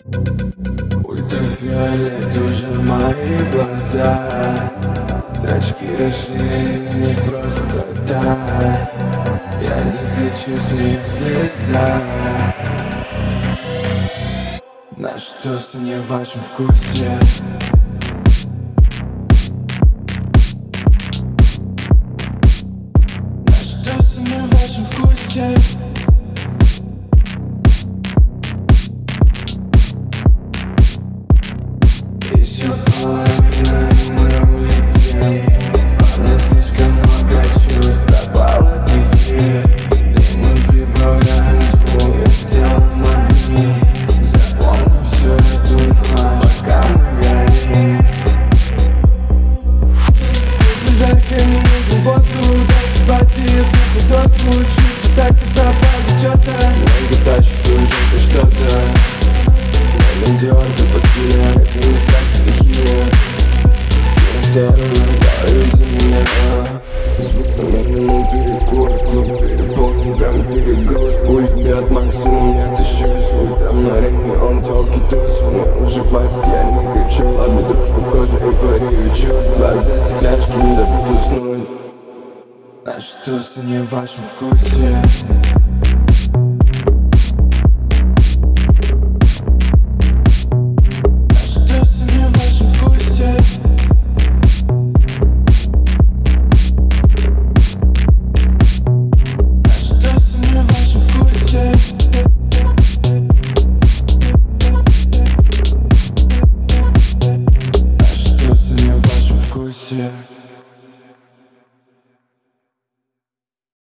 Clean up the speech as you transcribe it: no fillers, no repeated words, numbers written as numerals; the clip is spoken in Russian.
Ультрафиолет уже в мои глаза. Зрачки расширены не просто так. Я не хочу с них слезать. Наши тосты не в вашем вкусе. Наши тосты не в вашем вкусе. Еще половина, и мы улетим. Во мне слишком много чувств, пропало пяти. И мы прибавляем звук, делаем огни. Запомни всю эту ночь, пока мы горим. Жарко, не нужен воздух, дайте воды, будто дождь будет чисто. Так ты пропали что-то. Ноги тащат уже ты что-то. Диор запотели, это не страсть, это химия. Вторую, повези меня. Звук на медленном перекур, клуб переполнен, прям перегруз. Пусть бьет максимум, я тащусь. Утром на ринге, он тёлки туз. Мне уже хватит, я не хочу. Ладно, дружбу, кожа, эйфорию чувств. Глаза стекляшки, не дадут уснуть. Наши тосты не в вашем вкусе.